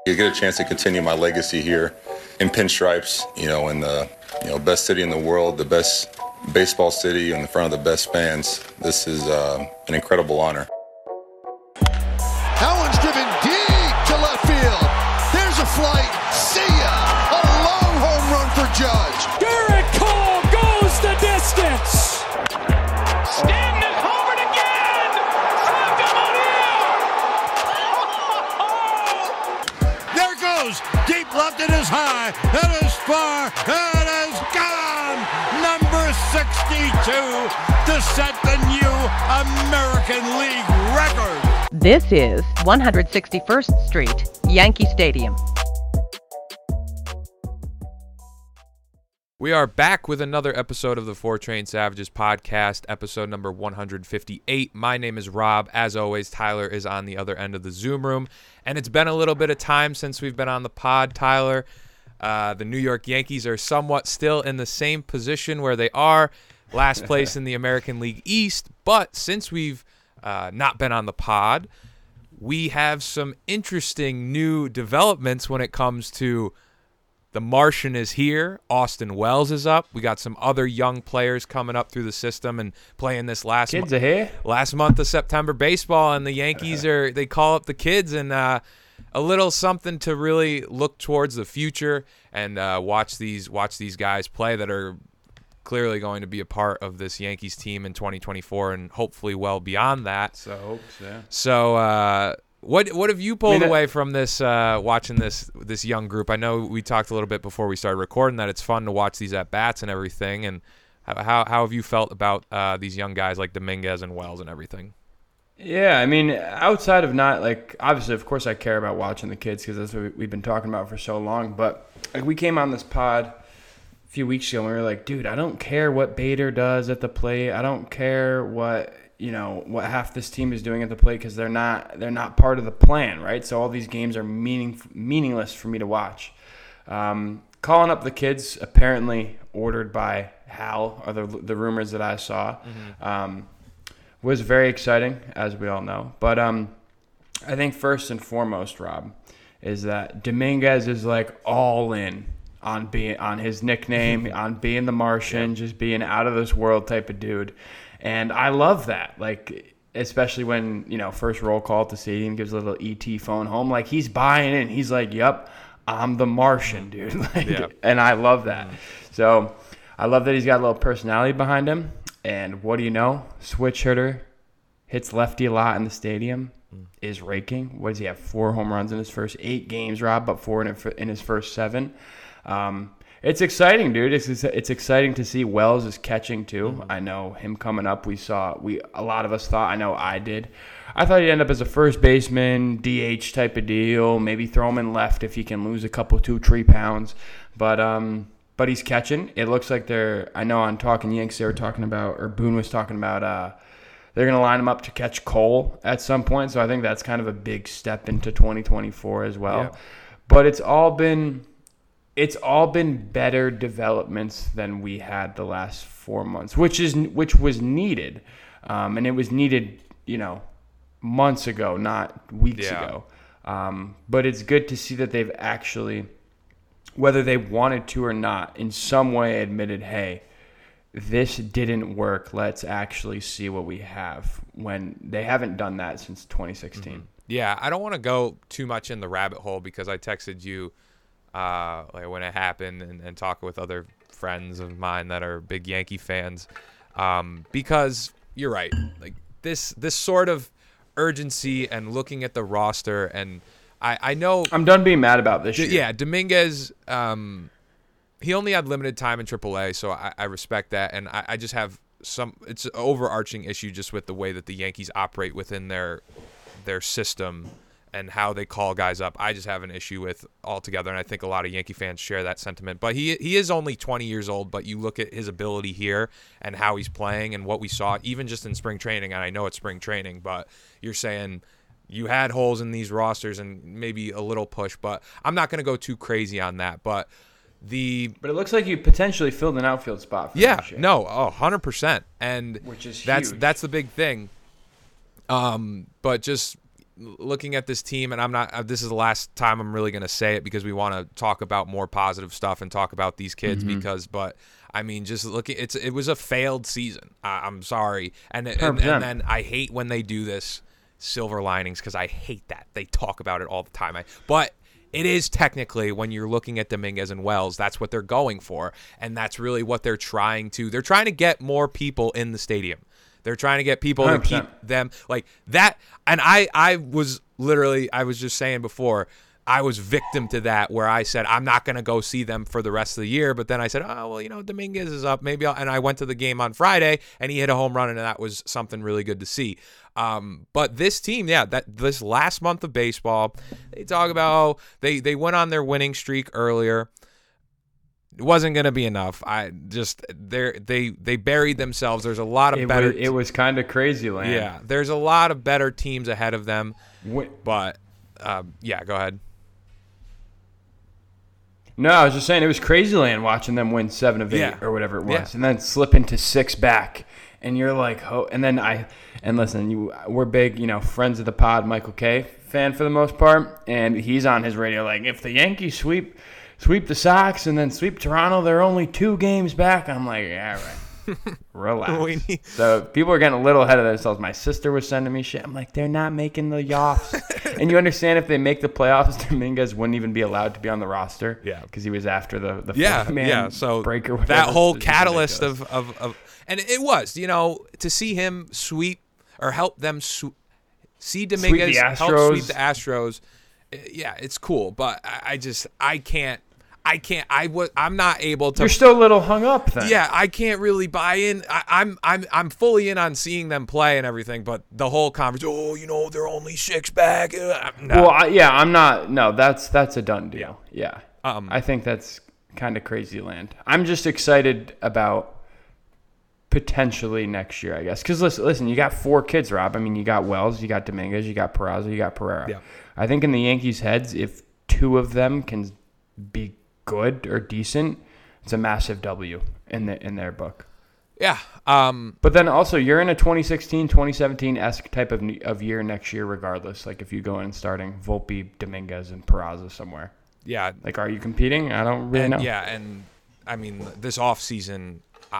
You get a chance to continue my legacy here in pinstripes, in the best city in the world, the best baseball city, in front of the best fans. This is an incredible honor. That one's driven deep to left field. There's a flight. See ya! A long home run for Judge. Garrett Cole goes the distance. Stanton is homered again. There goes. Deep left, it is high. It is far. It is gone. Number 62 to set the new American League record. This is 161st Street, Yankee Stadium. We are back with another episode of the Four Train Savages podcast, episode number 158. My name is Rob. As always, Tyler is on the other end of the Zoom room. And it's been a little bit of time since we've been on the pod, Tyler. The New York Yankees are somewhat still in the same position where they are, last place in the American League East. But since we've not been on the pod, we have some interesting new developments when it comes to the Martian is here. Austin Wells is up. We got some other young players coming up through the system and playing this last month of September baseball, and the Yankees they call up the kids, and a little something to really look towards the future and watch these guys play that are clearly going to be a part of this Yankees team in 2024 and hopefully well beyond that. So what have you pulled away from this watching this young group? I know we talked a little bit before we started recording that it's fun to watch these at bats and everything. And how have you felt about these young guys like Dominguez and Wells and everything? Yeah, I mean, outside of not obviously, of course, I care about watching the kids because that's what we've been talking about for so long. But we came on this pod a few weeks ago and we were like, dude, I don't care what Bader does at the plate. I don't care what half this team is doing at the plate because they're not part of the plan, right? So all these games are meaningless for me to watch. Calling up the kids, apparently ordered by Hal, are the rumors that I saw, was very exciting, as we all know. But I think first and foremost, Rob, is that Dominguez is all in on his nickname, on being the Martian, just being out of this world type of dude. And I love that, especially when, first roll call at the stadium, gives a little ET phone home. He's buying in. He's like, yep, I'm the Martian, dude. And I love that. So I love that he's got a little personality behind him. And what do you know? Switch hitter, hits lefty a lot in the stadium, is raking. What does he have? 4 home runs in his first 8 games, Rob, but 4 in his first 7. It's exciting, dude. It's exciting to see Wells is catching too. Mm-hmm. I know him coming up. A lot of us thought. I know I did. I thought he'd end up as a first baseman, DH type of deal. Maybe throw him in left if he can lose a couple 2-3 pounds. But he's catching. It looks like I know on Talking Yanks they were talking about, or Boone was talking about, they're going to line him up to catch Cole at some point. So I think that's kind of a big step into 2024 as well. Yeah. But it's all been better developments than we had the last 4 months, which was needed, and it was needed, months ago, not weeks ago. But it's good to see that they've actually, whether they wanted to or not, in some way admitted, hey, this didn't work. Let's actually see what we have. When they haven't done that since 2016. Mm-hmm. Yeah, I don't want to go too much in the rabbit hole because I texted you when it happened and talking with other friends of mine that are big Yankee fans, because you're right, this sort of urgency and looking at the roster, and I know I'm done being mad about this shit. Yeah, Dominguez, he only had limited time in AAA, so I respect that, and I just have it's an overarching issue just with the way that the Yankees operate within their system and how they call guys up. I just have an issue with altogether, and I think a lot of Yankee fans share that sentiment. But he is only 20 years old, but you look at his ability here and how he's playing and what we saw, even just in spring training, and I know it's spring training, but you're saying you had holes in these rosters and maybe a little push, but I'm not going to go too crazy on that. But it looks like you potentially filled an outfield spot for this year. 100%. And which is huge. That's the big thing. But just looking at this team, and I'm not. This is the last time I'm really going to say it because we want to talk about more positive stuff and talk about these kids. But I mean, just looking, it was a failed season. I'm sorry, and then I hate when they do this silver linings because I hate that they talk about it all the time. But it is technically, when you're looking at Dominguez and Wells, that's what they're going for, and that's really what they're trying to. They're trying to get more people in the stadium. They're trying to get people 100%. To keep them like that. And I was just saying before, I was victim to that, where I said, I'm not going to go see them for the rest of the year. But then I said, oh, well, Dominguez is up. Maybe and I went to the game on Friday and he hit a home run, and that was something really good to see. But this team, this last month of baseball, they talk about they went on their winning streak earlier. It wasn't going to be enough. They buried themselves. There's a lot of better. It was kind of crazy land. Yeah, there's a lot of better teams ahead of them. But go ahead. No, I was just saying it was crazy land watching them win 7 of 8 or whatever it was, and then slip into 6 back. And you're like, oh, and then listen, we're big, friends of the pod, Michael K. fan for the most part, and he's on his radio like, if the Yankees sweep the Sox and then sweep Toronto, they're only 2 games back. I'm like, yeah, right. Relax. So people are getting a little ahead of themselves. My sister was sending me shit. I'm like, they're not making the offs. And you understand if they make the playoffs, Dominguez wouldn't even be allowed to be on the roster. Yeah. Because he was after the So break or whatever. That whole catalyst of and it was, to see him sweep or help them see Dominguez help sweep the Astros. Yeah, it's cool, but I can't. I'm not able to. You're still a little hung up then. Yeah, I can't really buy in. I'm fully in on seeing them play and everything, but the whole conversation. They're only 6 back. No. Well, I'm not. No, that's a done deal. Yeah. I think that's kind of crazy land. I'm just excited about potentially next year, I guess. Because listen, you got 4 kids, Rob. I mean, you got Wells, you got Dominguez, you got Peraza, you got Pereira. Yeah. I think in the Yankees' heads, if 2 of them can be good or decent, it's a massive W in their book. Yeah. But then also, you're in a 2016, 2017-esque type of year next year regardless. Like if you go in and starting Volpe, Dominguez, and Peraza somewhere. Yeah. Like, are you competing? I don't really know. Yeah, and I mean, this offseason,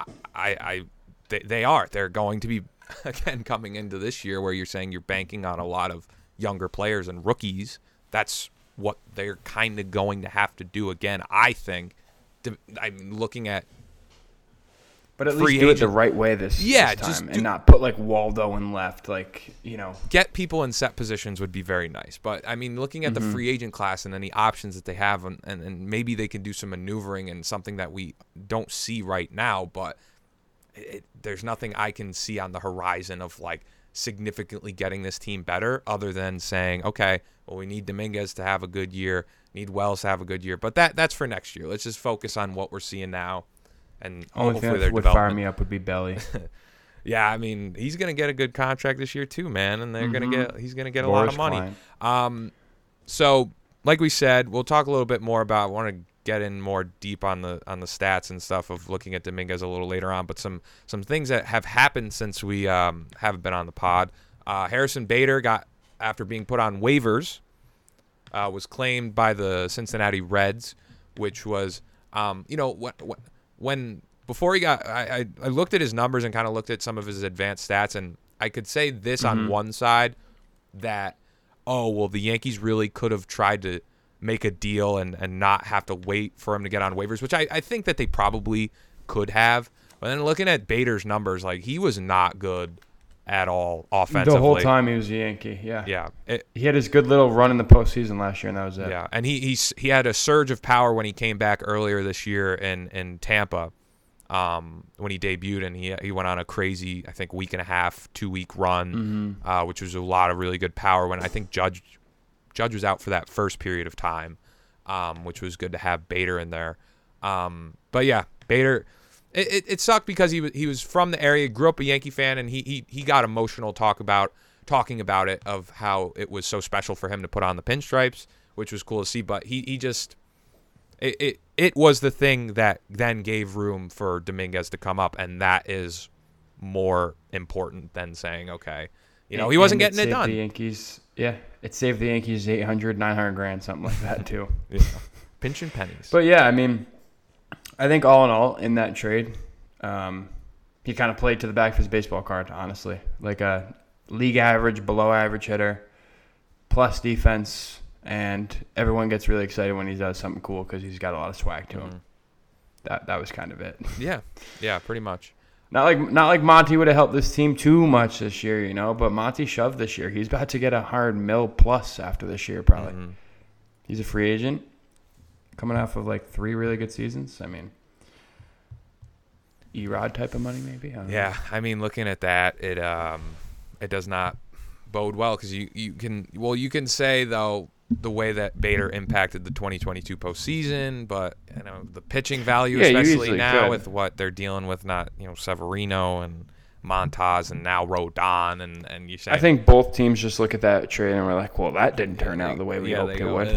they are. They're going to be, again, coming into this year where you're saying you're banking on a lot of younger players and rookies. That's what they're kind of going to have to do again, I think. I'm looking at but at least do it the right way this time and not put like Waldo in left, Get people in set positions would be very nice. But I mean, looking at the free agent class and any options that they have, and maybe they can do some maneuvering and something that we don't see right now, but there's nothing I can see on the horizon of like significantly getting this team better other than saying, okay, well, we need Dominguez to have a good year, need Wells to have a good year, but that's for next year. Let's just focus on what we're seeing now, and only hopefully thing that would fire me up would be Belly. Yeah, I mean, he's gonna get a good contract this year too, man, and he's gonna get a lot of money. So like we said, we'll talk a little bit more about. I want to get in more deep on the stats and stuff of looking at Dominguez a little later on, but some things that have happened since we haven't been on the pod. Harrison Bader got, after being put on waivers, was claimed by the Cincinnati Reds, which was when before he got, I looked at his numbers and kind of looked at some of his advanced stats, and I could say this on one side that, the Yankees really could have tried to make a deal and not have to wait for him to get on waivers, which I think that they probably could have. But then looking at Bader's numbers, like, he was not good at all offensively. The whole time he was a Yankee, yeah. Yeah. He had his good little run in the postseason last year, and that was it. Yeah, and he had a surge of power when he came back earlier this year in Tampa when he debuted, and he went on a crazy, I think, week and a half, 2-week run, which was a lot of really good power when I think Judge was out for that first period of time, which was good to have Bader in there. But yeah, Bader, it sucked because he was from the area, grew up a Yankee fan, and he got emotional talking about it, of how it was so special for him to put on the pinstripes, which was cool to see. But he just it was the thing that then gave room for Dominguez to come up, and that is more important than saying, okay, he wasn't And getting it done. The Yankees, it saved the Yankees 800, 900 grand, something like that too. Yeah. Pinching pennies. But yeah, I mean, I think all in all in that trade, he kind of played to the back of his baseball card, honestly. Like a league average, below average hitter, plus defense, and everyone gets really excited when he does something cool because he's got a lot of swag to him. That was kind of it. Yeah, pretty much. Not like Monty would have helped this team too much this year, but Monty shoved this year. He's about to get $100 million plus after this year, probably. Mm-hmm. He's a free agent coming off of like 3 really good seasons. I mean, Erod type of money, maybe. I don't know. I mean, looking at that, it does not bode well because you can say though the way that Bader impacted the 2022 postseason, but the pitching value, especially now with what they're dealing with, not Severino and Montas and now Rodon and you say I think both teams just look at that trade and we're like, well, that didn't turn out the way we hoped it would.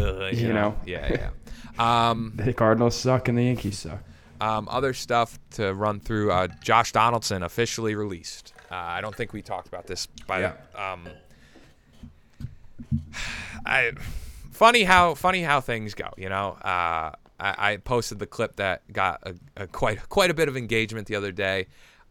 The Cardinals suck and the Yankees suck. Other stuff to run through. Josh Donaldson officially released. I don't think we talked about this. Funny how things go. I posted the clip that got quite a bit of engagement the other day,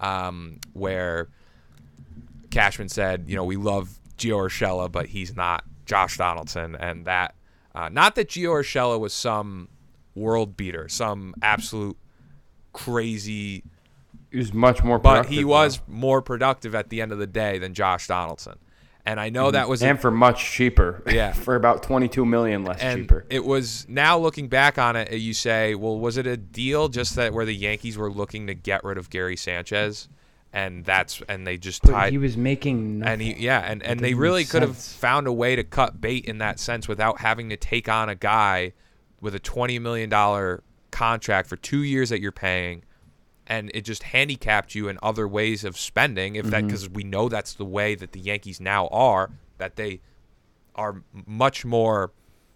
where Cashman said, we love Gio Urshela, but he's not Josh Donaldson, and that not that Gio Urshela was some world beater, some absolute crazy. He was much more productive. But he was more productive at the end of the day than Josh Donaldson. And I know that was for much cheaper. Yeah. For about $22 million less cheaper. It was, now looking back on it, you say, well, was it a deal just that where the Yankees were looking to get rid of Gary Sanchez? And they just tied. He was making nothing. And they really could have found a way to cut bait in that sense without having to take on a guy with a $20 million contract for 2 years that you're paying. And it just handicapped you in other ways of spending, because we know that's the way that the Yankees now are, that they are much more.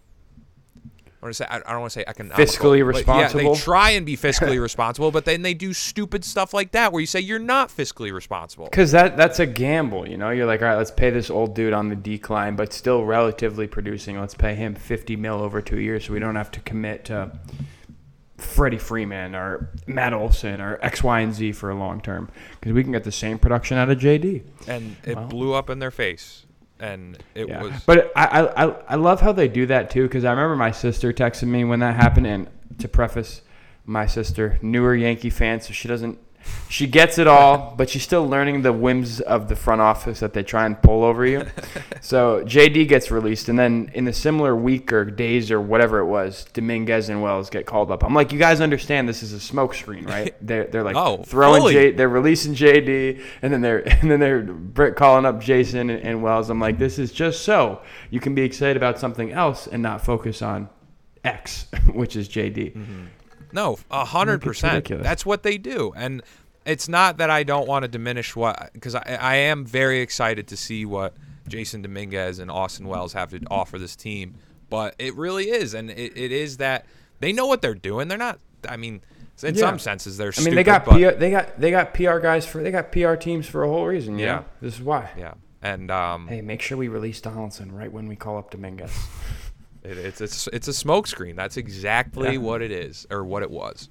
I don't want to say economical. Fiscally responsible. Yeah, they try and be fiscally responsible, but then they do stupid stuff like that where you say you're not fiscally responsible. Because that's a gamble, You're like, all right, let's pay this old dude on the decline, but still relatively producing. Let's pay him $50 million over 2 years, so we don't have to commit to Freddie Freeman or Matt Olson or X, Y, and Z for a long term, because we can get the same production out of JD. And it blew up in their face, and it was. But I love how they do that too, because I remember my sister texted me when that happened, and to preface, my sister, newer Yankee fan, so she gets it all, but she's still learning the whims of the front office that they try and pull over you. So JD gets released, and then in a similar week or days or whatever it was, Dominguez and Wells get called up. I'm like, you guys understand this is a smokescreen, right? They're like throwing they're releasing JD, and then they're calling up Jason and Wells. I'm like, this is just so you can be excited about something else and not focus on X, which is JD. Mm-hmm. No, 100%. That's what they do. And it's not that I don't want to diminish because I am very excited to see what Jason Dominguez and Austin Wells have to offer this team. But it really is. And it is that they know what they're doing. They're not, in some senses, they're stupid. They got PR guys they got PR teams for a whole reason. Yeah. This is why. Yeah. And hey, make sure we release Donaldson right when we call up Dominguez. It's a smokescreen. That's exactly what it is, or what it was.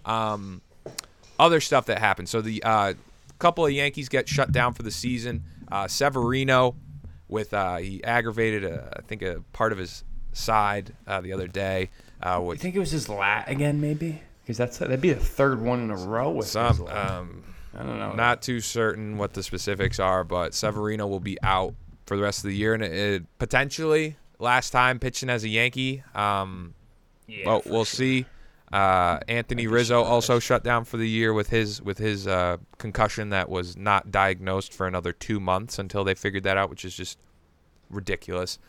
Other stuff that happened. So the couple of Yankees get shut down for the season. Severino, he aggravated I think a part of his side the other day. You think it was his lat again, maybe? Because that'd be the third one in a row with his lat. I don't know. Not too certain what the specifics are, but Severino will be out for the rest of the year, and it potentially. Last time pitching as a Yankee. But we'll see. Anthony Rizzo also shut down for the year with his concussion that was not diagnosed for another 2 months until they figured that out, which is just ridiculous.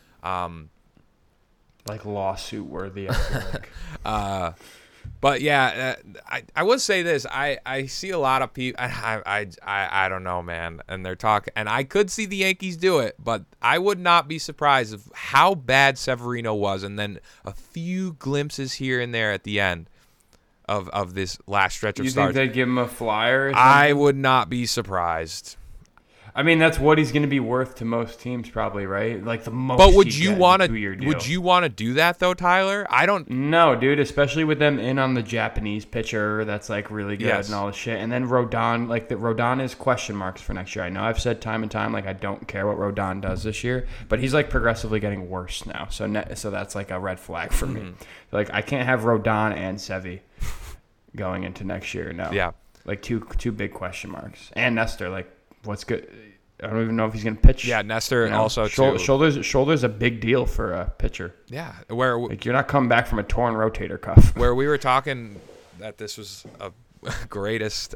Like lawsuit worthy, I feel like. But yeah, I would say this. I see a lot of people. I don't know, man. And they're talking, and I could see the Yankees do it, but I would not be surprised of how bad Severino was, and then a few glimpses here and there at the end of this last stretch of starts. You think they'd give him a flyer? I would not be surprised. I mean, that's what he's going to be worth to most teams, probably, right? Like the most. But would you want to? Would you want to do that though, Tyler? I don't. No, dude. Especially with them in on the Japanese pitcher, that's like really good and all this shit. And then Rodon, like Rodon is question marks for next year. I know I've said time and time, like I don't care what Rodon does this year, but he's like progressively getting worse now. So that's like a red flag for me. Like I can't have Rodon and Sevy going into next year. No. Yeah. Like two big question marks. And Nestor, like what's good? I don't even know if he's going to pitch. Yeah, Nestor also too. Shoulders a big deal for a pitcher. Yeah, where like you're not coming back from a torn rotator cuff. Where we were talking that this was a greatest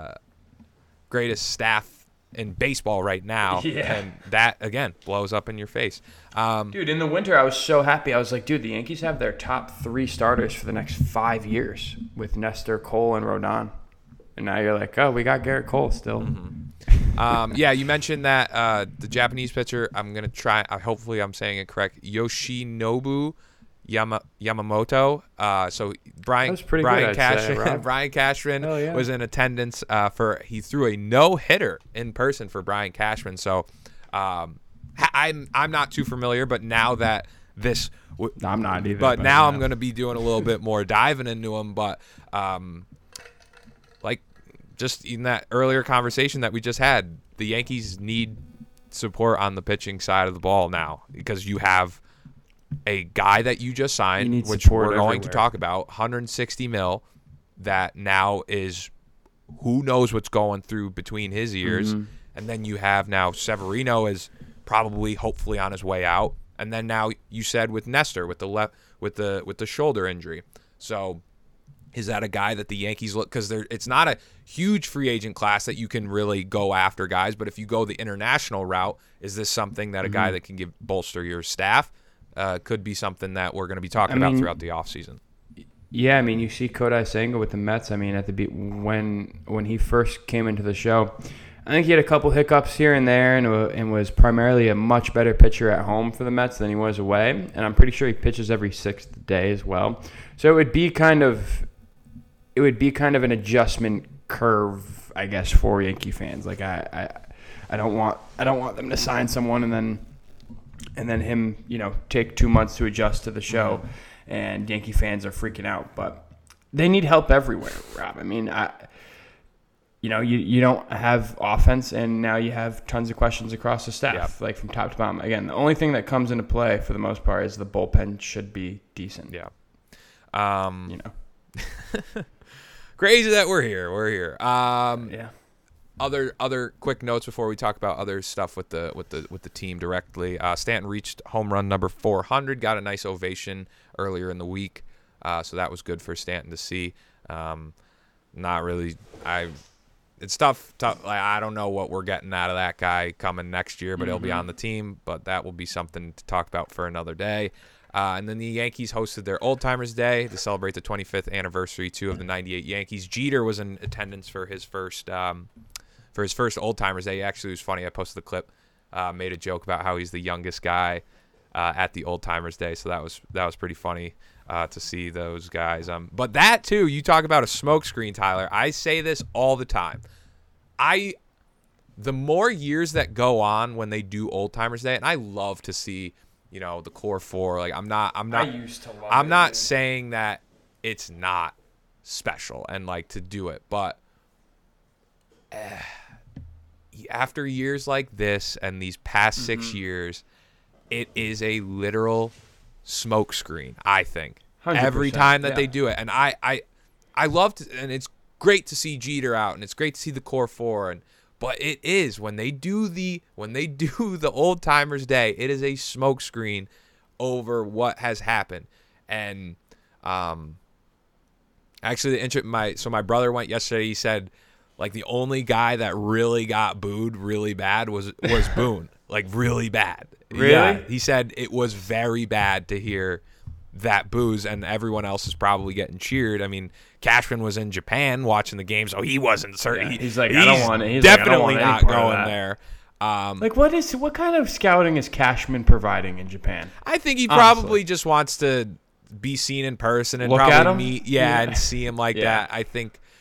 staff in baseball right now, and that again blows up in your face. Dude, in the winter I was so happy. I was like, dude, the Yankees have their top 3 starters for the next 5 years with Nestor, Cole, and Rodon. And now you're like, oh, we got Garrett Cole still. Yeah, you mentioned that the Japanese pitcher. I'm gonna try. Hopefully, I'm saying it correct. Yoshinobu Yamamoto. So Brian Cashman was in attendance he threw a no-hitter in person for Brian Cashman. So I'm not too familiar, but now that this. I'm not either. But now I'm going to be doing a little bit more diving into him. But like just in that earlier conversation that we just had, the Yankees need support on the pitching side of the ball now because you have a guy that you just signed, which we're going to talk about, $160 million, that now is who knows what's going through between his ears. Mm-hmm. And then you have now Severino is probably hopefully on his way out. And then now you said with Nestor with the shoulder injury. So is that a guy that the Yankees look, because it's not a huge free agent class that you can really go after guys, but if you go the international route, is this something that a guy that can bolster your staff? Could be something that we're going to be talking about throughout the offseason. Yeah, I mean, you see Kodai Senga with the Mets. I mean, at the when he first came into the show, I think he had a couple hiccups here and there, and was primarily a much better pitcher at home for the Mets than he was away. And I'm pretty sure he pitches every 6th day as well. So it would be kind of an adjustment curve, I guess, for Yankee fans. Like I don't want them to sign someone and then him, take 2 months to adjust to the show, and Yankee fans are freaking out. But they need help everywhere, Rob. I mean, you don't have offense, and now you have tons of questions across the staff, like from top to bottom. Again, the only thing that comes into play for the most part is the bullpen should be decent. Yeah. Crazy that we're here. We're here. Yeah. Other quick notes before we talk about other stuff with the team directly. Stanton reached home run number 400, got a nice ovation earlier in the week, so that was good for Stanton to see. Not really. It's tough. Like, I don't know what we're getting out of that guy coming next year, but he'll be on the team. But that will be something to talk about for another day. And then the Yankees hosted their Old Timers Day to celebrate the 25th anniversary of the '98 Yankees. Jeter was in attendance for his first Old Timers Day. Actually, it was funny. I posted the clip, made a joke about how he's the youngest guy at the Old Timers Day. So that was pretty funny to see those guys. But that too, you talk about a smokescreen, Tyler. I say this all the time. The more years that go on when they do Old Timers Day, and I love to see, the core 4. Like I'm not saying that it's not special and like to do it, but after years like this and these past 6 years, it is a literal smokescreen, I think. 100%, every time that they do it. And I loved, and it's great to see Jeter out, and it's great to see the core 4, but it is when they do the Old Timers Day, it is a smokescreen over what has happened. And actually, my brother went yesterday. He said, like, the only guy that really got booed really bad was Boone, like really bad. Really? Yeah, he said it was very bad to hear that boos, and everyone else is probably getting cheered. I mean, Cashman was in Japan watching the game, so he wasn't certain. Yeah, he's like, I don't want it. He's definitely like, I not going there. What kind of scouting is Cashman providing in Japan? I think he probably just wants to be seen in person and look probably at him? meet, and see him like that. I think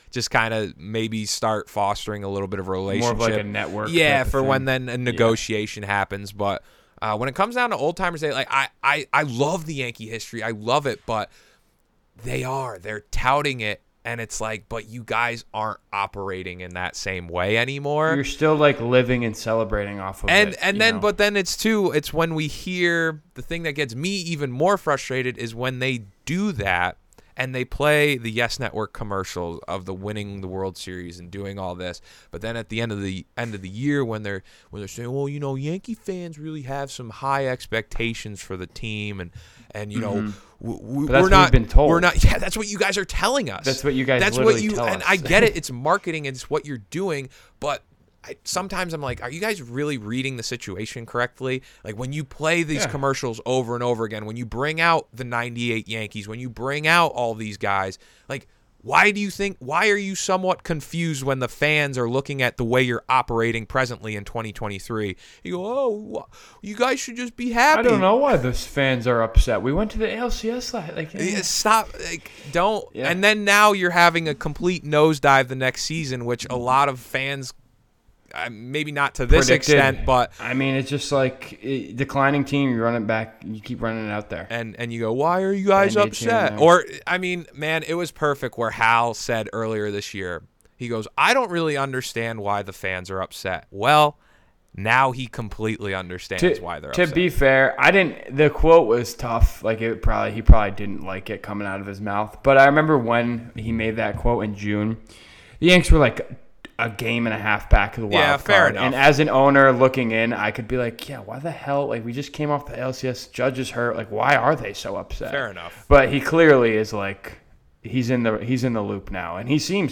just kind of maybe start fostering a little bit of a relationship. More of like a network. Yeah, type of for thing. when then a negotiation happens. But when it comes down to Old Timers Day, like I love the Yankee history. I love it, but they're touting it. And it's like, but you guys aren't operating in that same way anymore. You're still like living and celebrating off of it. But then it's when we hear the thing that gets me even more frustrated is when they do that and they play the Yes Network commercials of the winning the World Series and doing all this. But then at the end of the year when they're saying, well, Yankee fans really have some high expectations for the team and we're not. We've been told. We're not. Yeah, that's what you guys are telling us. That's what you guys. That's literally what you. tell And us. I get it. It's marketing and it's what you're doing. But sometimes I'm like, are you guys really reading the situation correctly? Like when you play these commercials over and over again, when you bring out the '98 Yankees, when you bring out all these guys, like. Why are you somewhat confused when the fans are looking at the way you're operating presently in 2023? You go, oh, you guys should just be happy. I don't know why those fans are upset. We went to the ALCS Stop. Don't. Yeah. And then now you're having a complete nosedive the next season, which a lot of fans, maybe not to this extent, but I mean, it's just like declining team. You run it back. You keep running it out there, and you go, why are you guys upset? Or I mean, man, it was perfect where Hal said earlier this year. He goes, I don't really understand why the fans are upset. Well, now he completely understands why they're upset. To be fair, the quote was tough. Like he probably didn't like it coming out of his mouth. But I remember when he made that quote in June, the Yanks were like a game and a half back of the wild card. Fair enough. And as an owner looking in, I could be like, yeah, why the hell? Like, we just came off the LCS, Judge is hurt. Like, why are they so upset? Fair enough. But he clearly is like, he's in the loop now, and he seems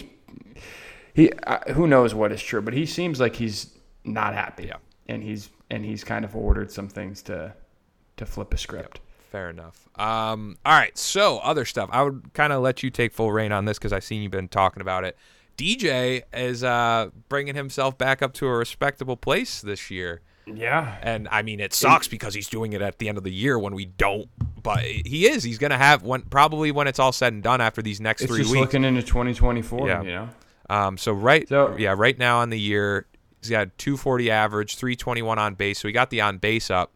who knows what is true, but he seems like he's not happy. Yeah. And he's kind of ordered some things to flip a script. Yep. Fair enough. All right, so other stuff. I would kind of let you take full reign on this because I've seen you've been talking about it. DJ is bringing himself back up to a respectable place this year. Yeah. And, I mean, it sucks because he's doing it at the end of the year when we don't. But he is. He's going to have one probably when it's all said and done after these next 3 weeks. It's just looking into 2024, you know? Right now on the year, he's got 240 average, 321 on base. So he got the on base up,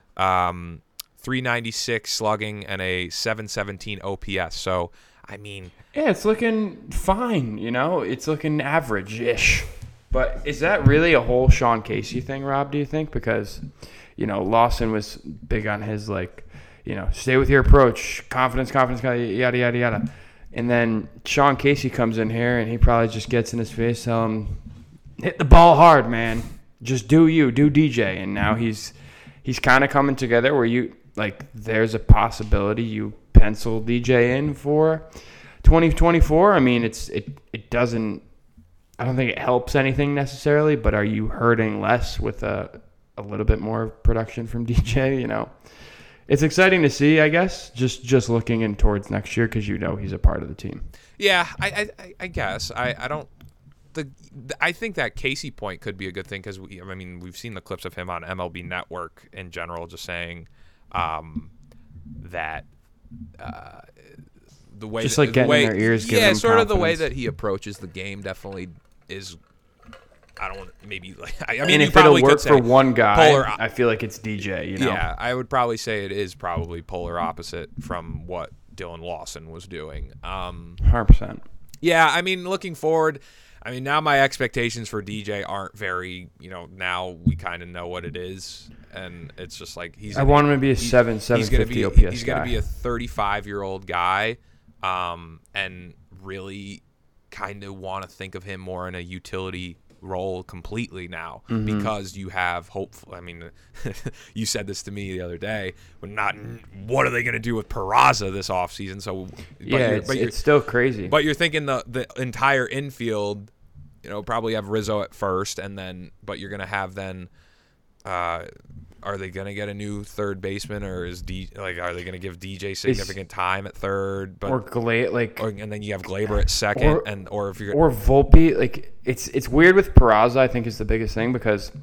396 slugging, and a 717 OPS. So, I mean... Yeah, it's looking fine, you know? It's looking average-ish. But is that really a whole Sean Casey thing, Rob, do you think? Because, Lawson was big on his, stay with your approach, confidence, yada, yada, yada. And then Sean Casey comes in here, and he probably just gets in his face, tell him, hit the ball hard, man. Just do DJ. And now he's kind of coming together where there's a possibility you pencil DJ in for 2024. I mean, it doesn't. I don't think it helps anything necessarily, but are you hurting less with a little bit more production from DJ? It's exciting to see, I guess. Just looking in towards next year because he's a part of the team. Yeah, I guess I don't. I think that Casey point could be a good thing because we've seen the clips of him on MLB Network in general, just saying that. The way just like getting in their ears, giving them sort confidence. of the way that he approaches the game definitely is. I don't want maybe like. And if it'll work for one guy, I feel like it's DJ. Yeah, I would probably say it is probably polar opposite from what Dylan Lawson was doing. 100%. Yeah, I mean, looking forward. Now my expectations for DJ aren't very. Now we kind of know what it is, and it's just like I want him to be a 750 OPS. He's going to be a 35-year-old guy. And really kind of want to think of him more in a utility role completely now because you have you said this to me the other day, but what are they going to do with Peraza this offseason? So it's still crazy. But you're thinking the entire infield, probably have Rizzo at first, and then but you're going to have then are they going to get a new third baseman, or are they going to give DJ significant time at third? But and then you have Glaber at second, or Volpe. It's weird with Peraza. I think is the biggest thing because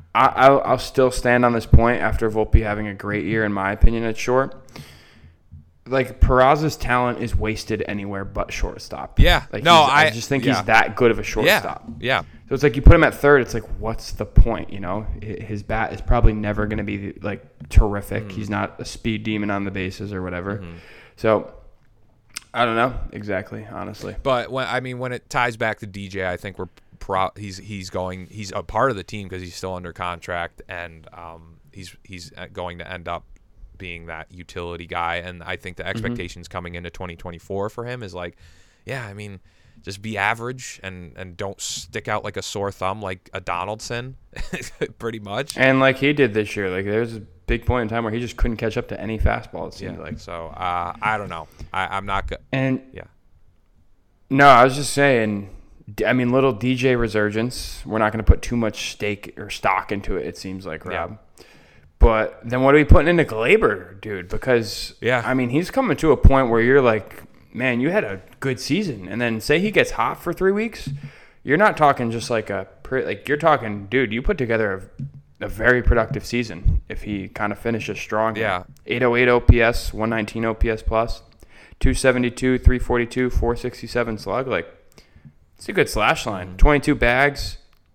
I'll still stand on this point after Volpe having a great year, in my opinion, at short. like Peraza's talent is wasted anywhere but shortstop. Yeah. Like No, I just think he's that good of a shortstop. Yeah. So it's like you put him at third. It's like, what's the point? You know, his bat is probably never going to be like terrific. He's not a speed demon on the bases or whatever. So I don't know exactly, honestly. But when it ties back to DJ, I think he's a part of the team because he's still under contract, and he's going to end up being that utility guy. And I think the expectations coming into 2024 for him is like, just be average and don't stick out like a sore thumb like a Donaldson, pretty much. And like he did this year, like there was a big point in time where he just couldn't catch up to any fastball, it seemed like. So I don't know. I'm not good. And no, I was just saying, little DJ resurgence. We're not going to put too much stake or stock into it, it seems like, Rob. Yeah. But then what are we putting into Gleyber, dude? Because, he's coming to a point where you're like, man, you had a good season. And then say he gets hot for 3 weeks, you're not talking just like you're talking, dude, you put together a very productive season if he kind of finishes strong. Yeah. 808 OPS, 119 OPS plus, 272, 342, 467 slug. Like, it's a good slash line. 22 bags,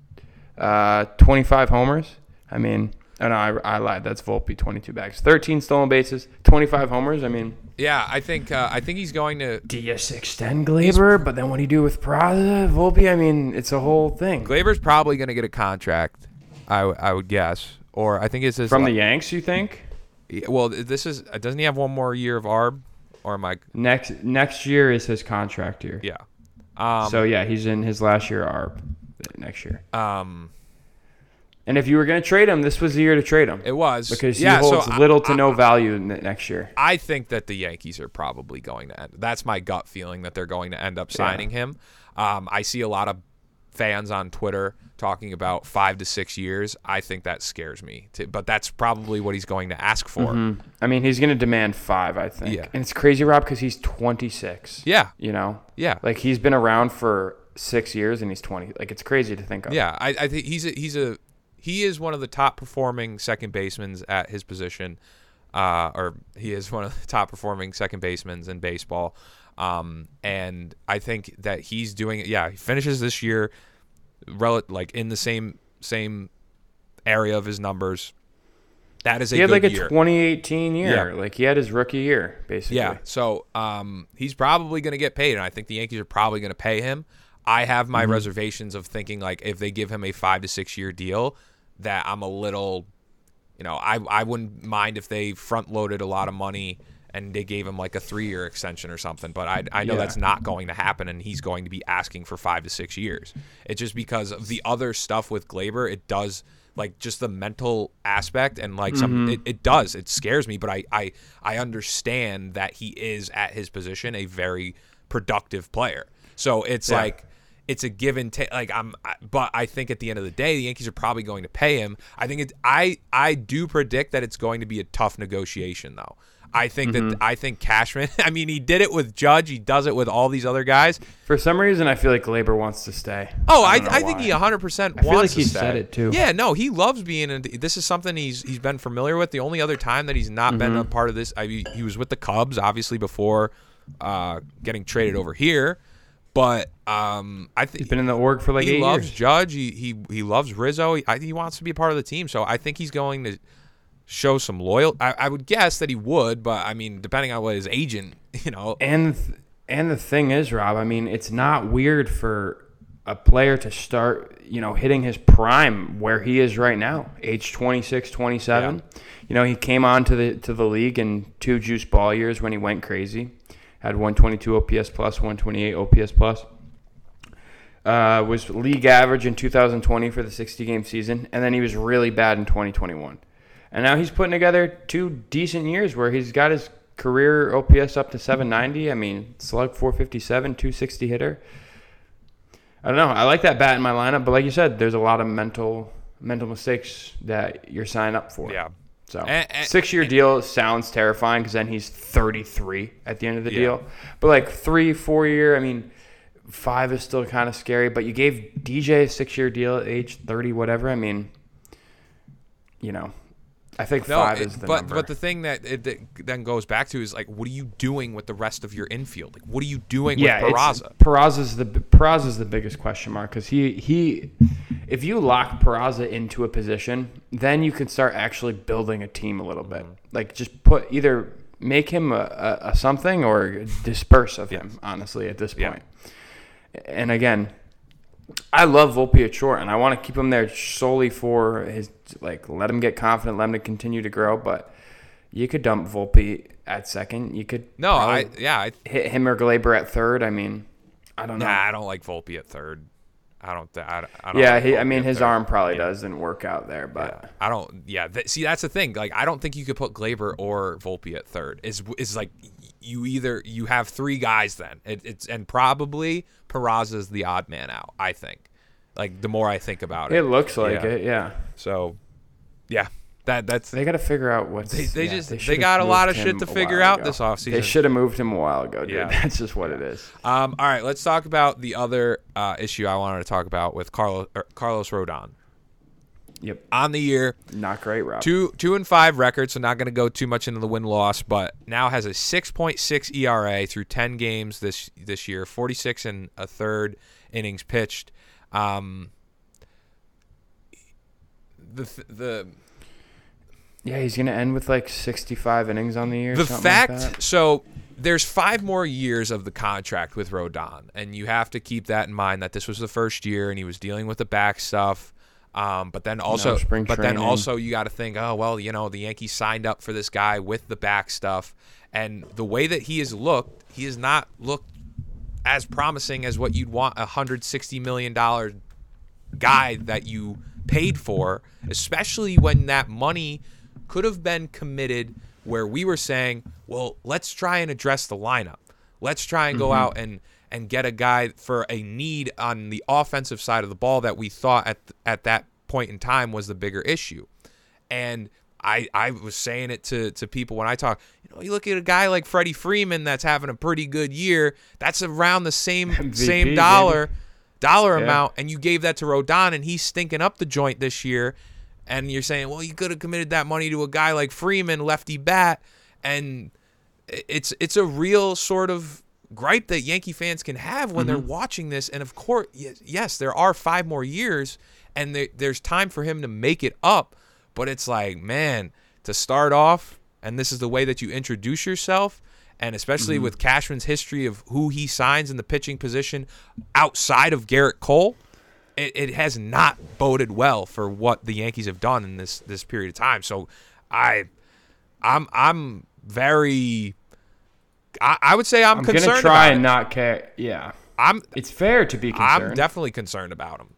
25 homers. I lied. That's Volpe, 22 bags. 13 stolen bases, 25 homers. Yeah, I think he's going to. Do you extend Gleyber? But then what do you do with Peraza, Volpe? It's a whole thing. Gleyber's probably going to get a contract, I would guess. Or I think it's his. From the Yanks, you think? Well, doesn't he have one more year of ARB? Or am I. Next year is his contract year. Yeah. So, he's in his last year of ARB next year. And if you were going to trade him, this was the year to trade him. It was. Because he holds little to no value next year. I think that the Yankees are probably going to end. That's my gut feeling that they're going to end up signing him. I see a lot of fans on Twitter talking about 5 to 6 years. I think that scares me. But that's probably what he's going to ask for. He's going to demand 5, I think. Yeah. And it's crazy, Rob, because he's 26. Yeah. You know? Yeah. Like, he's been around for 6 years, and he's 20. Like, it's crazy to think of. Yeah, I think he is one of the top performing second basemen at his position, or he is one of the top performing second basemen in baseball. And I think that he's doing it. Yeah, he finishes this year in the same area of his numbers. That is a good year. He had a 2018 year. Yeah. Like he had his rookie year, basically. Yeah, so he's probably going to get paid, and I think the Yankees are probably going to pay him. I have my reservations of thinking like if they give him a 5 to 6 year deal, that I'm a little, I wouldn't mind if they front loaded a lot of money and they gave him like a 3-year extension or something. But I know that's not going to happen, and he's going to be asking for 5 to 6 years. It's just because of the other stuff with Gleyber, it does like just the mental aspect and like it scares me. But I understand that he is at his position a very productive player. So it's like. It's a give and take. But I think at the end of the day, the Yankees are probably going to pay him. I think I do predict that it's going to be a tough negotiation, though. I think Cashman. He did it with Judge. He does it with all these other guys. For some reason, I feel like Gleyber wants to stay. Oh, I think he 100% wants to stay. I feel like he said it too. Yeah, no, he loves being in. This is something he's been familiar with. The only other time that he's not been a part of this, he was with the Cubs, obviously before getting traded over here. But I think he's been in the org for like 8 years. He loves Judge. He loves Rizzo. He wants to be a part of the team. So I think he's going to show some loyalty. I would guess that he would, but depending on what his agent, And the thing is, Rob, it's not weird for a player to start, hitting his prime where he is right now, age 26, 27. Yeah. He came on to the league in 2 juice ball years when he went crazy. Had 122 OPS plus, 128 OPS plus. Was league average in 2020 for the 60-game season, and then he was really bad in 2021. And now he's putting together 2 decent years where he's got his career OPS up to 790. Slug 457, 260 hitter. I don't know. I like that bat in my lineup, but like you said, there's a lot of mental mistakes that you're signing up for. Yeah. So 6-year deal sounds terrifying because then he's 33 at the end of the deal. But like 3-4 year, 5 is still kind of scary. But you gave DJ a 6-year deal at age 30, whatever. I think 5 is the number. But the thing that it then goes back to is like, what are you doing with the rest of your infield? Like, what are you doing with Peraza? Peraza's the biggest question mark, because he if you lock Peraza into a position, then you can start actually building a team a little bit. Like, just either make him a something or disperse of him. Honestly, at this point. And again, I love Volpe at short, and I want to keep him there solely for his, like, let him get confident, let him continue to grow. But you could dump Volpe at second. You could hit him or Glaber at third. I mean, I don't know. Nah, I don't like Volpe at third. I don't. His arm probably doesn't work out there, but I don't. Yeah, see, that's the thing. Like, I don't think you could put Glaber or Volpe at third. Is like you have 3 guys then. It's and probably Peraza's the odd man out. I think. Like, the more I think about it, it looks like it. Yeah. So, yeah. That's they got to figure out what they got a lot of shit to figure out this offseason. They should have moved him a while ago, dude. Yeah. That's just what it is. All right, let's talk about the other issue I wanted to talk about with Carlos Rodon. Yep. On the year, not great, Rob. 2-5 record, so not going to go too much into the win-loss, but now has a 6.6 ERA through 10 games this year, 46 and a third innings pitched. Yeah, he's going to end with like 65 innings on the year. So there's 5 more years of the contract with Rodon, and you have to keep that in mind that this was the first year and he was dealing with the back stuff. But then also you got to think, oh, well, the Yankees signed up for this guy with the back stuff, and the way that he has not looked as promising as what you'd want a $160 million guy that you paid for, especially when that money could have been committed where we were saying, well, let's try and address the lineup. Let's try and go out and get a guy for a need on the offensive side of the ball that we thought at that point in time was the bigger issue. And I was saying it to people when I talk, you look at a guy like Freddie Freeman that's having a pretty good year, that's around the same dollar amount, and you gave that to Rodon and he's stinking up the joint this year. And you're saying, well, you could have committed that money to a guy like Freeman, lefty bat, and it's a real sort of gripe that Yankee fans can have when they're watching this. And of course, yes, there are 5 more years, and there's time for him to make it up. But it's like, man, to start off, and this is the way that you introduce yourself, and especially with Cashman's history of who he signs in the pitching position outside of Garrett Cole, it has not boded well for what the Yankees have done in this period of time. So I'm very, I would say I'm concerned. I'm gonna try and not care. Yeah, it's fair to be concerned. I'm definitely concerned about him.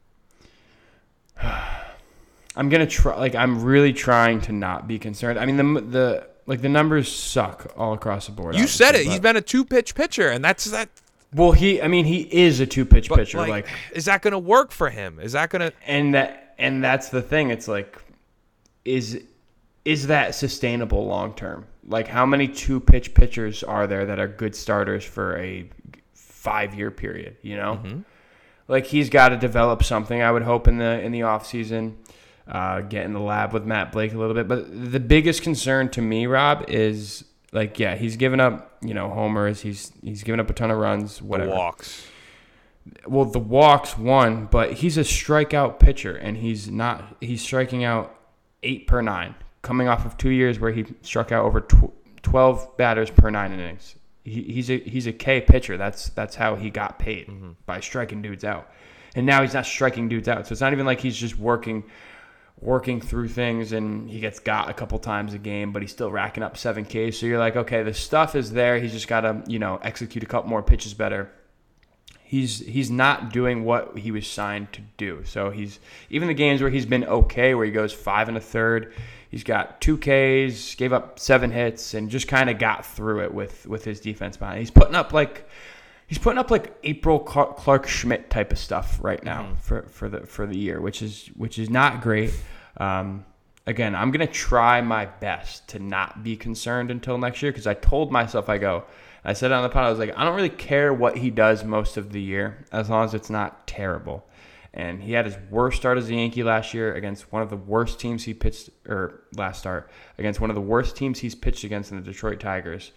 I'm gonna try. Like, I'm really trying to not be concerned. I mean, the numbers suck all across the board. You said it. He's been a 2-pitch pitcher, and that's that. Well, he is a 2-pitch pitcher. Like, is that going to work for him? Is that going to? And that's the thing. It's like, is that sustainable long term? Like, how many 2-pitch pitchers are there that are good starters for a 5-year period? Like, he's got to develop something. I would hope in the off season, get in the lab with Matt Blake a little bit. But the biggest concern to me, Rob, is, like, yeah, he's given up, homers. He's given up a ton of runs, whatever. The walks. Well, the walks won, but he's a strikeout pitcher, and he's striking out 8 per 9, coming off of 2 years where he struck out over 12 batters per 9 innings. He's a K pitcher. That's how he got paid, by striking dudes out. And now he's not striking dudes out. So it's not even like he's just working through things and he gets got a couple times a game, but he's still racking up 7 Ks. So you're like, okay, the stuff is there. He's just got to, execute a couple more pitches better. He's not doing what he was signed to do. So he's even the games where he's been okay, where he goes 5 1/3, he's got 2 Ks, gave up 7 hits, and just kind of got through it with his defense behind. He's putting up like April Clark Schmidt type of stuff right now for the year, which is not great. Again, I'm gonna try my best to not be concerned until next year, because I told myself, I said on the pod, I was like, I don't really care what he does most of the year as long as it's not terrible. And he had his worst start as a Yankee last year against one of the worst teams he pitched, or last start, against one of the worst teams he's pitched against in the Detroit Tigers.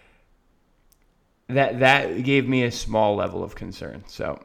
That gave me a small level of concern. So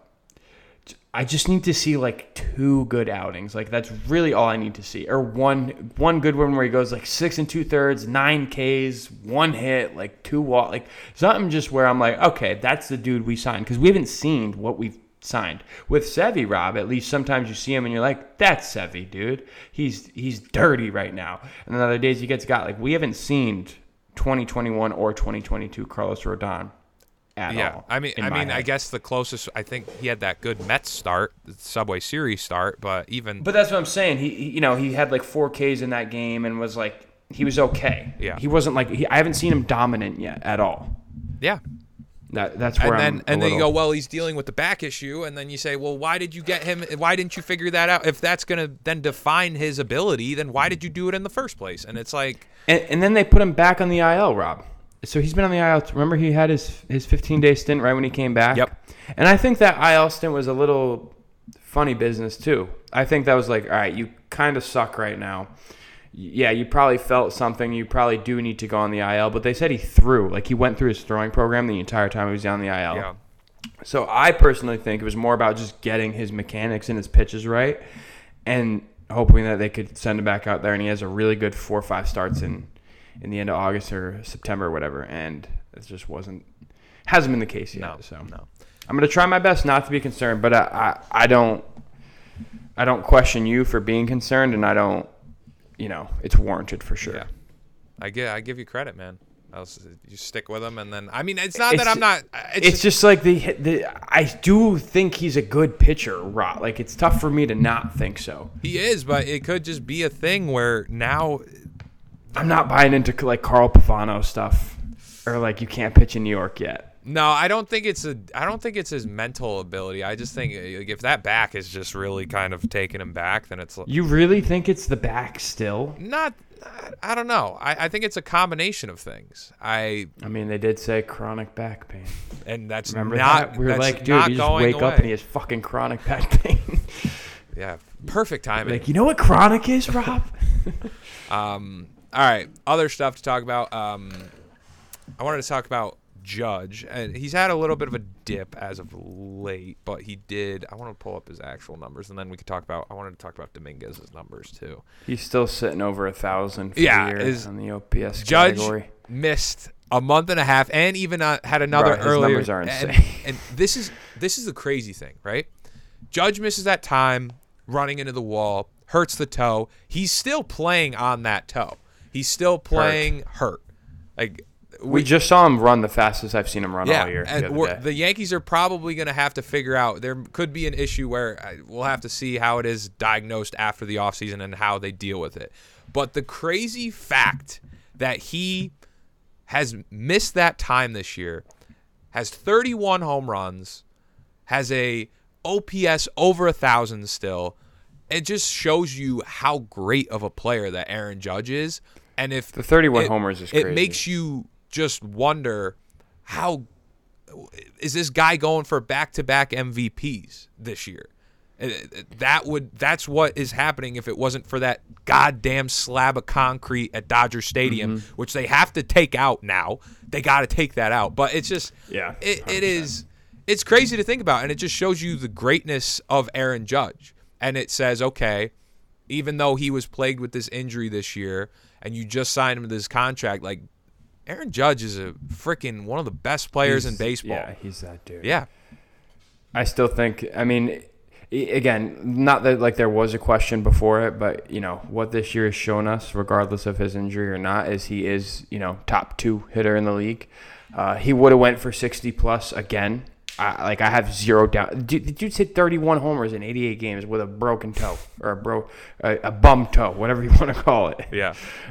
I just need to see like 2 good outings. Like that's really all I need to see. Or one good one where he goes like 6 2/3, 9 Ks, 1 hit, like 2 walk, like something just where I'm like, okay, that's the dude we signed, because we haven't seen what we've signed. With Sevy, Rob, at least sometimes you see him and you're like, that's Sevy, dude. He's dirty right now. And then other days he gets got. Like we haven't seen 2021 or 2022 Carlos Rodon. Yeah, I mean, I guess the closest, I think he had that good Mets start, the Subway Series start, but that's what I'm saying. He had like 4 Ks in that game and was like, he was okay. Yeah, he wasn't like I haven't seen him dominant yet at all. Yeah, that's where then you go, well, he's dealing with the back issue, and then you say, well, why did you get him? Why didn't you figure that out? If that's gonna then define his ability, then why did you do it in the first place? And it's like, and then they put him back on the IL, Rob. So he's been on the IL. Remember, he had his 15-day stint right when he came back? Yep. And I think that IL stint was a little funny business, too. I think that was like, all right, you kind of suck right now. Yeah, you probably felt something. You probably do need to go on the IL. But they said he threw. Like, he went through his throwing program the entire time he was on the IL. Yeah. So I personally think it was more about just getting his mechanics and his pitches right and hoping that they could send him back out there. And he has a really good 4 or 5 starts in the end of August or September or whatever, and it just hasn't been the case yet. No. I'm going to try my best not to be concerned, but I don't question you for being concerned, and I don't, it's warranted for sure. Yeah. I give you credit, man. You stick with him, and then it's not that I'm not. It's just like I do think he's a good pitcher, Rob. Like it's tough for me to not think so. He is, but it could just be a thing where now. I'm not buying into like Carl Pavano stuff, or like you can't pitch in New York yet. No, I don't think it's his mental ability. I just think like, if that back is just really kind of taking him back, then it's. You really think it's the back still? Not. I don't know. I think it's a combination of things. I mean, they did say chronic back pain, and that's remember not. That? We were like, dude, you just wake up and he has fucking chronic back pain. Yeah, perfect timing. Like, you know what chronic is, Rob? All right, other stuff to talk about. I wanted to talk about Judge, and he's had a little bit of a dip as of late, but he did. I want to pull up his actual numbers, and then we could talk about. I wanted to talk about Dominguez's numbers too. He's still sitting over 1,000 for the year on the OPS Judge category. Missed a month and a half, and even had another earlier. His numbers are insane. And this is the crazy thing, right? Judge misses that time running into the wall, hurts the toe. He's still playing on that toe. He's still playing hurt. Like we just saw him run the fastest I've seen him run all year. And the Yankees are probably going to have to figure out. There could be an issue where we'll have to see how it is diagnosed after the offseason and how they deal with it. But the crazy fact that he has missed that time this year, has 31 home runs, has a OPS over 1,000 still. It just shows you how great of a player that Aaron Judge is. And if the 31 homers is crazy. It makes you just wonder, how is this guy going for back-to-back MVPs this year? That's what is happening if it wasn't for that goddamn slab of concrete at Dodger Stadium, which they have to take out now. They got to take that out. But it's just it's crazy to think about, and it just shows you the greatness of Aaron Judge. And it says, okay, even though he was plagued with this injury this year and you just signed him to this contract, like Aaron Judge is a freaking one of the best players in baseball. Yeah, he's that dude. Yeah. I still think, again, not that like there was a question before it, but, what this year has shown us, regardless of his injury or not, is he is, top 2 hitter in the league. He would have went for 60-plus again. I have zero doubt. The dude's hit 31 homers in 88 games with a broken toe or a bum toe, whatever you want to call it. Yeah.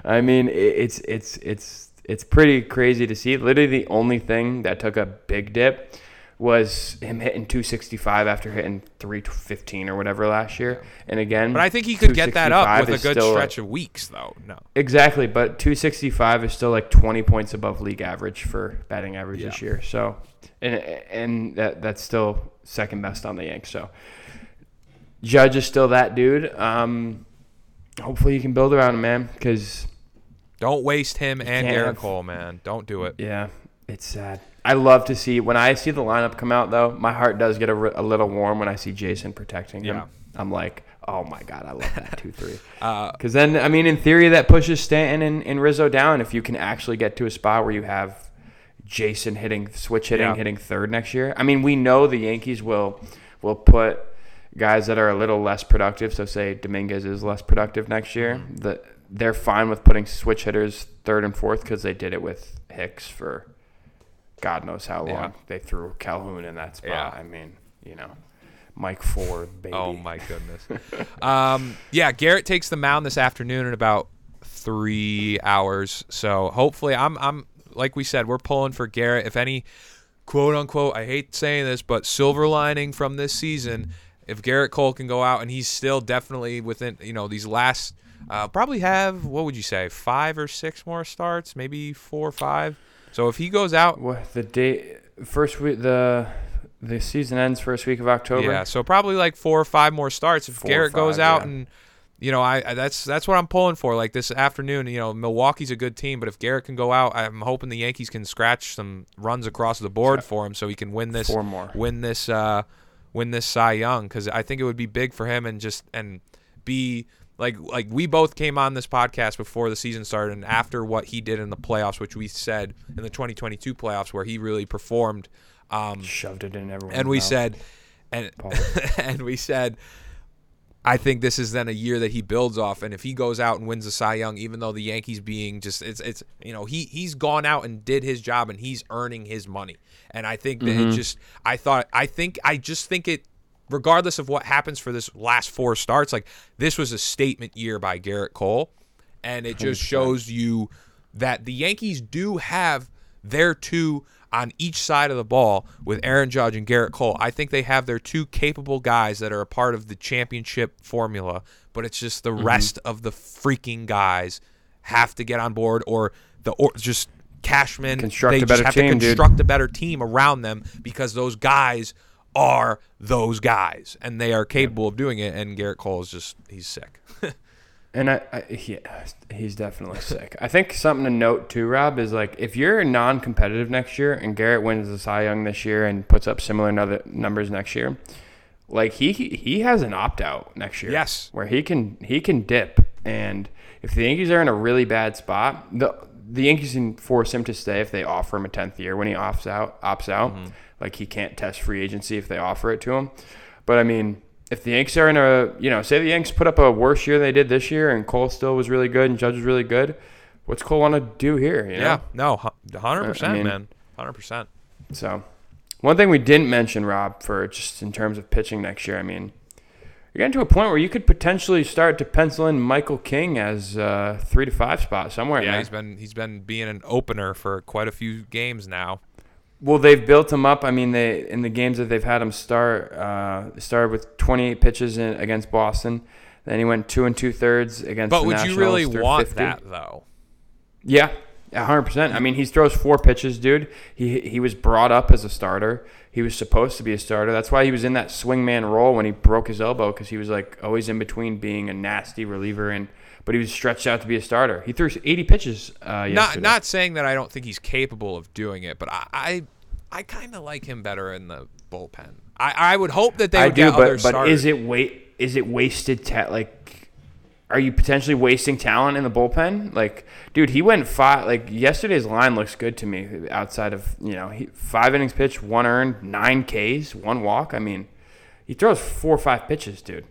It's pretty crazy to see. Literally the only thing that took a big dip was him hitting 265 after hitting 315 or whatever last year. And again, but I think he could get that up with a good stretch of weeks, though. No. Exactly, but 265 is still like 20 points above league average for batting average this year. So, and that's still second best on the Yanks. So, Judge is still that dude. Hopefully you can build around him, man, because don't waste him and Garrett have- Cole, man. Don't do it. yeah, it's sad. I love to see when I see the lineup come out, though. My heart does get a little warm when I see Jason protecting him. Yeah. I'm like, oh my god, I love that 2-3. Because then, I mean, in theory, that pushes Stanton and Rizzo down. If you can actually get to a spot where you have Jason hitting third next year. I mean, we know the Yankees will put guys that are a little less productive. So say Dominguez is less productive next year. They're fine with putting switch hitters third and fourth because they did it with Hicks for God knows how long. Yeah. They threw Calhoun in that spot. Yeah. I mean, Mike Ford, baby. Oh my goodness. Yeah, Garrett takes the mound this afternoon in about 3 hours. So hopefully, I'm like we said, we're pulling for Garrett. If any, quote unquote, I hate saying this, but silver lining from this season, if Garrett Cole can go out and he's still definitely within, these last, probably have, what would you say, 5 or 6 more starts, maybe 4 or 5. So if he goes out, What the day first week the season ends first week of October. yeah, so probably like 4 or 5 more starts. If 4 or Garrett goes 5, out yeah. and that's what I'm pulling for. Like this afternoon, Milwaukee's a good team, but if Garrett can go out, I'm hoping the Yankees can scratch some runs across the board for him, so he can win this, 4 more. win this Cy Young, because I think it would be big for him and be like we both came on this podcast before the season started, and after what he did in the playoffs, which we said in the 2022 playoffs where he really performed. Shoved it in everyone's And we mouth. said, and we said, I think this is then a year that he builds off, and if he goes out and wins the Cy Young, even though the Yankees being just he's gone out and did his job and he's earning his money, and I think that I just think it, regardless of what happens for this last 4 starts, like this was a statement year by Garrett Cole, and it just shows you that the Yankees do have their two on each side of the ball with Aaron Judge and Garrett Cole. I think they have their 2 capable guys that are a part of the championship formula, but it's just the rest of the freaking guys have to get on board, or just Cashman. Construct they a just better have team, to dude. construct a better team around them, because those guys are those guys, and they are capable of doing it. And Garrett Cole is he's sick. And he's definitely sick. I think something to note too, Rob, is like if you're non-competitive next year and Garrett wins the Cy Young this year and puts up similar numbers next year, like he has an opt-out next year. Yes, where he can dip, and if the Yankees are in a really bad spot, the Yankees can force him to stay if they offer him a 10th year. When he opts out, like he can't test free agency if they offer it to him. But I mean, if the Yankees are in a, say the Yankees put up a worse year than they did this year and Cole still was really good and Judge was really good, what's Cole want to do here? Yeah, no, 100%, man. 100%. So, one thing we didn't mention, Rob, for just in terms of pitching next year, I mean, you're getting to a point where you could potentially start to pencil in Michael King as 3 to 5 spot somewhere. Yeah, in there. he's been being an opener for quite a few games now. Well, they've built him up. I mean, in the games that they've had him start, started with 28 pitches against Boston. Then he went 2 2/3 against. But the would Nationals you really through want 50. that though? Yeah, 100%. I mean, he throws 4 pitches, dude. He was brought up as a starter. He was supposed to be a starter. That's why he was in that swingman role when he broke his elbow, because he was like always in between being a nasty reliever but he was stretched out to be a starter. He threw 80 pitches yesterday. Not saying that I don't think he's capable of doing it, but I kind of like him better in the bullpen. I would hope that they would get other starters. But is it wasted? Are you potentially wasting talent in the bullpen? Like, dude, he went 5. Like yesterday's line looks good to me. Outside of 5 innings pitched, 1 earned, 9 Ks, 1 walk. I mean, he throws 4 or 5 pitches, dude.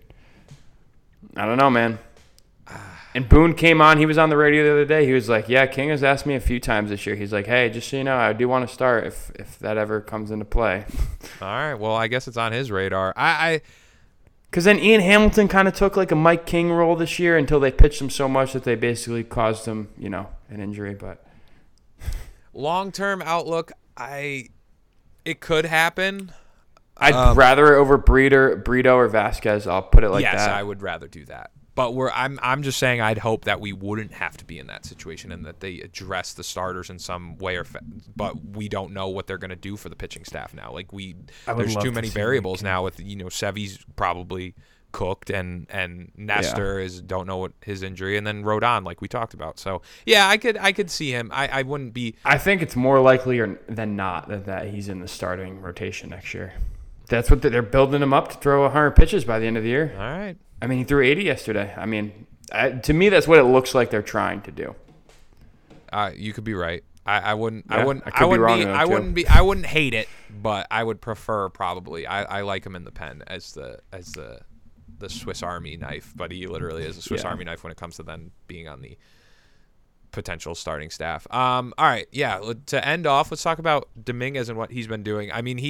I don't know, man. And Boone came on. He was on the radio the other day. He was like, yeah, King has asked me a few times this year. He's like, hey, just so you know, I do want to start if that ever comes into play. All right. Well, I guess it's on his radar. Because then Ian Hamilton kind of took like a Mike King role this year until they pitched him so much that they basically caused him, an injury. But long-term outlook, it could happen. I'd rather over Brito or Vasquez. I'll put it like that. Yes, I would rather do that. But I'm just saying I'd hope that we wouldn't have to be in that situation and that they address the starters in some way but we don't know what they're going to do for the pitching staff now. Like there's too many variables now with Sevy's probably cooked, and Nestor don't know what his injury, and then Rodon, like we talked about. So yeah, I could see him. I wouldn't be. I think it's more likely than not that he's in the starting rotation next year. That's what they're building him up to throw 100 pitches by the end of the year. All right. I mean, he threw 80 yesterday. I mean, to me, that's what it looks like they're trying to do. You could be right. I wouldn't hate it, but I would prefer probably. I like him in the pen as the Swiss Army knife, but he literally is a Swiss Army knife when it comes to then being on the potential starting staff. All right, yeah. To end off, let's talk about Dominguez and what he's been doing. I mean,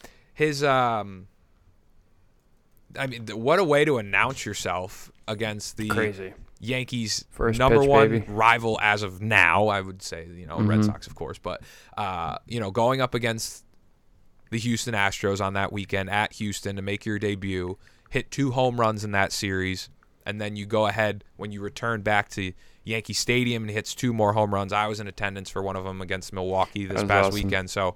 what a way to announce yourself against the crazy Yankees' first number pitch, one baby. rival as of now. I would say, Red Sox, of course, but going up against the Houston Astros on that weekend at Houston to make your debut, hit 2 home runs in that series, and then you go ahead when you return back to Yankee Stadium and hits 2 more home runs. I was in attendance for one of them against Milwaukee this past awesome. weekend. So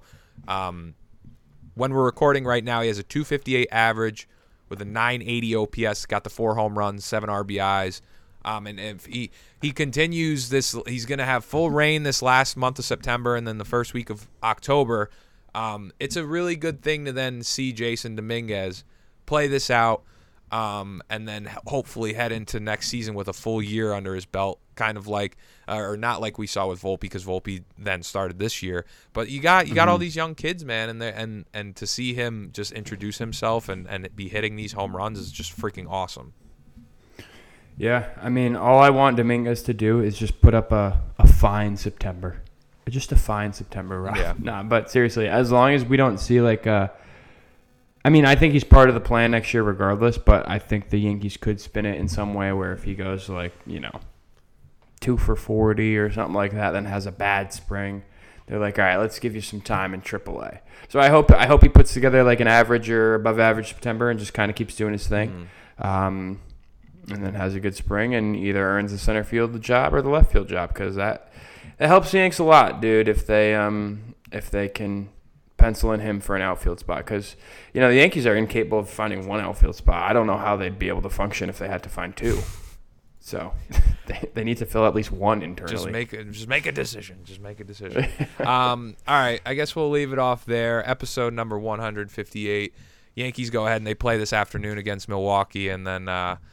when we're recording right now, he has a .258 average with a .980 OPS, got the 4 home runs, 7 RBIs. And if he continues this, he's going to have full reign this last month of September and then the first week of October. It's a really good thing to then see Jason Dominguez play this out and then hopefully head into next season with a full year under his belt, kind of like or not like we saw with Volpe, because Volpe then started this year. But you got all these young kids, man, and to see him just introduce himself and be hitting these home runs is just freaking awesome. Yeah, I mean, all I want Dominguez to do is just put up a fine September. Just a fine September, right? Yeah. Nah, but seriously, as long as we don't see I think he's part of the plan next year regardless, but I think the Yankees could spin it in some way where if he goes 2 for 40 or something like that, then has a bad spring, they're like, all right, let's give you some time in AAA. So I hope he puts together an average or above average September and just kind of keeps doing his thing. And then has a good spring and either earns the center field job or the left field job, because that helps the Yanks a lot, dude. If they can pencil in him for an outfield spot, because the Yankees are incapable of finding one outfield spot. I don't know how they'd be able to function if they had to find 2. So they need to fill at least one internally. Just make a decision. All right, I guess we'll leave it off there. Episode number 158. Yankees go ahead and they play this afternoon against Milwaukee, and then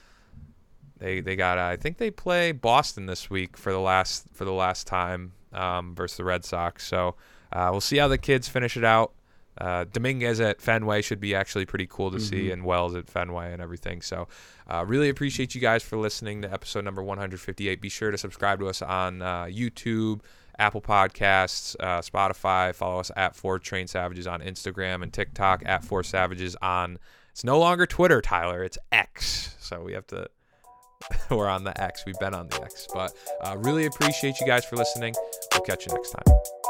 they got I think they play Boston this week for the last time versus the Red Sox. So we'll see how the kids finish it out. Dominguez at Fenway should be actually pretty cool to see, and Wells at Fenway and everything. So really appreciate you guys for listening to episode number 158. Be sure to subscribe to us on YouTube, Apple Podcasts, Spotify. Follow us at 4Train Savages on Instagram and TikTok, at 4Savages on, it's no longer Twitter, Tyler, it's X. So we have to, we're on the X. We've been on the X. But really appreciate you guys for listening. We'll catch you next time.